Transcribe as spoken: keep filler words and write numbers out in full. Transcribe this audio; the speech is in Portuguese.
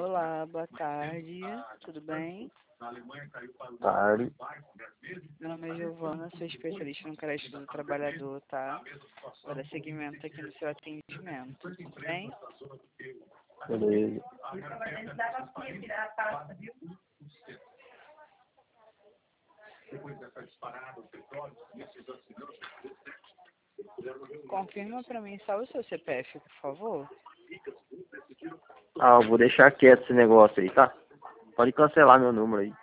Olá, boa tarde, tudo bem? Tarde. Meu nome é Giovana, sou especialista no crédito do trabalhador, tá? Vou dar seguimento aqui no seu atendimento, tudo bem? Beleza. Confirma para mim só o seu C P F, por favor. Ah, eu vou deixar quieto esse negócio aí, tá? Pode cancelar meu número aí.